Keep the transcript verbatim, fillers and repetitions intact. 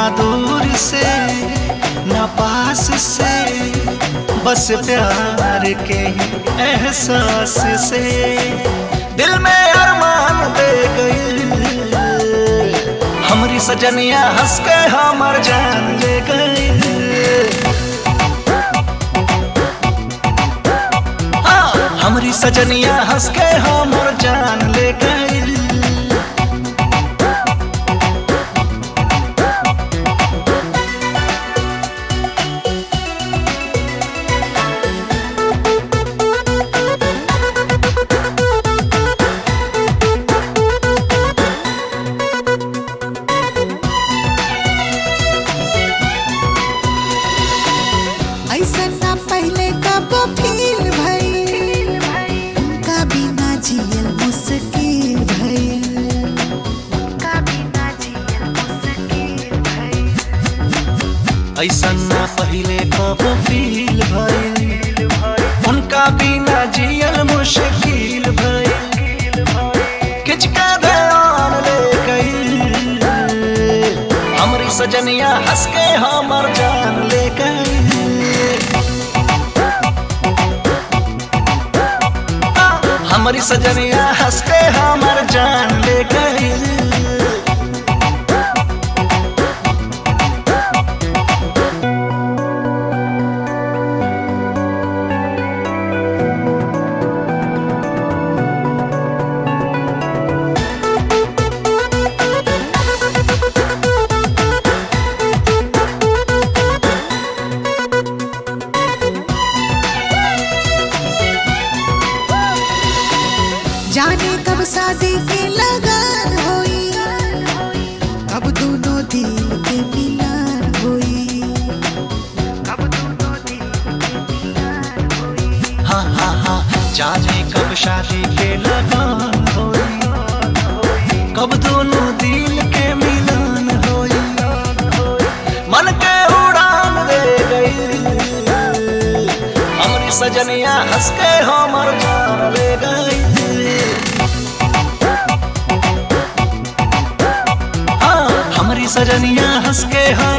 दूर से ना पास से, बस प्यार के एहसास से दिल में अरमान दे गई। हमरी सजनिया हंस के हमर जान ले गई। हाँ, हमरी सजनिया हंस के हमर जान ले गई। ऐसा ना पहले कब फील भइल, उनका बिना जियल मुश्किल भइल, उनका बिना जियल मुश्किल भइल। ऐसा ना पहले कब फील भइल, उनका बिना जियल मुश्किल भइल। किच के ध्यान ले गई, हमरी सजनिया हंस के हमर जान ले गई। हमारी सजनिया हंस के हमर जान ले गई। जाने कब शादी के लगन होई, कब दोनों दिल के मिलन होई, कब दोनों दिल के मिलन होई। हाँ हाँ हाँ, जाने कब शादी के लगन होई, कब दोनों दिल के मिलन होई। मन के उड़ान दे गई, हमारी सजनिया हंस के हमर जान ले गई। हमारी सजनिया हंस के